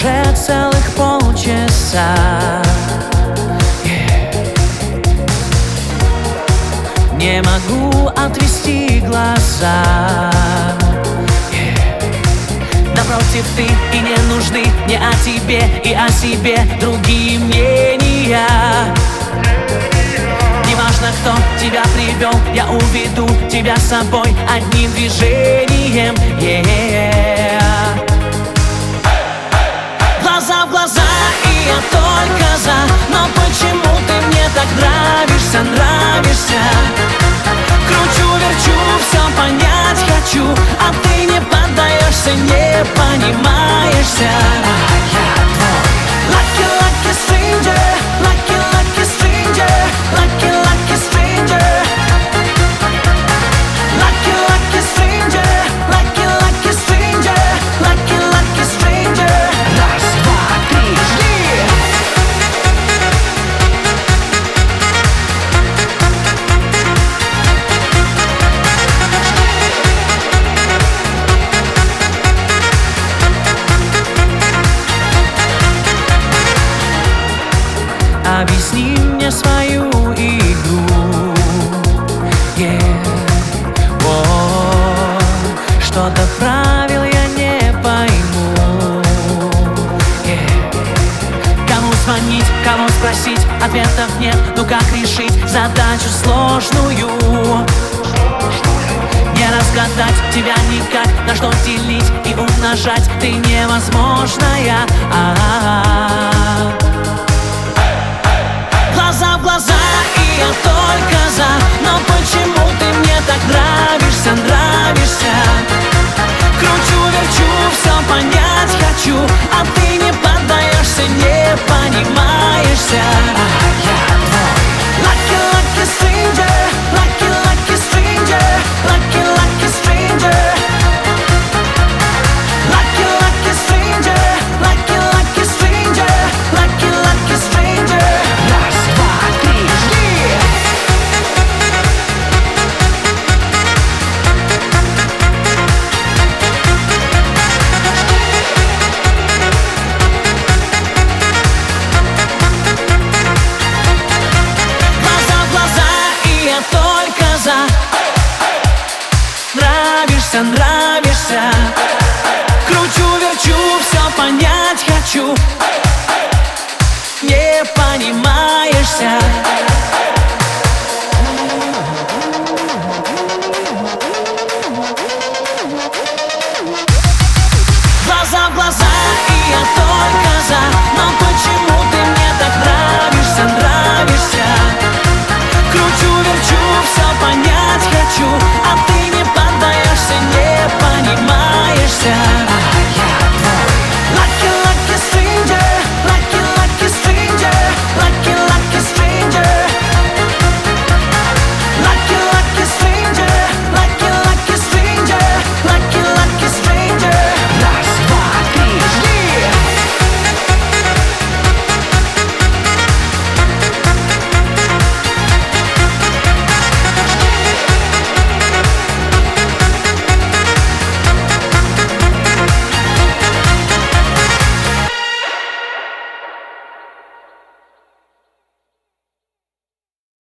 уже целых полчаса. Не могу отвести глаза. Напротив, ты и не нужны не о тебе и о себе другие мнения. Неважно, кто тебя привел, я уведу тебя с собой одним движением. Глаза в глаза, и я только за. Но почему ты мне так нравишься, нравишься? Кручу-верчу, все понять хочу, а ты не поддаешься, не понимаешься. Я твой lucky, lucky stranger, lucky, lucky stranger, lucky, lucky stranger, lucky, lucky stranger, lucky, lucky stranger, lucky, lucky stranger. Раз, два, три, жди! Объясни мне свою игру, что-то правил я не пойму. Кому звонить, кого спросить, ответов нет. Ну как решить задачу сложную? Не разгадать тебя никак, на что делить и умножать ты невозможная. Глаза в глаза, и я только за. Но почему ты мне так нравишься, нравишься? Кручу-верчу, все понять хочу, а ты не поддаешься, не понимаешься. Я твой lucky, lucky stranger, lucky, lucky stranger, lucky, lucky stranger, lucky, lucky stranger, lucky, lucky stranger, lucky, lucky stranger. Раз, два, три, жди! Глаза в глаза, и я только за. Нравишься, нравишься. Кручу-верчу, все понять хочу.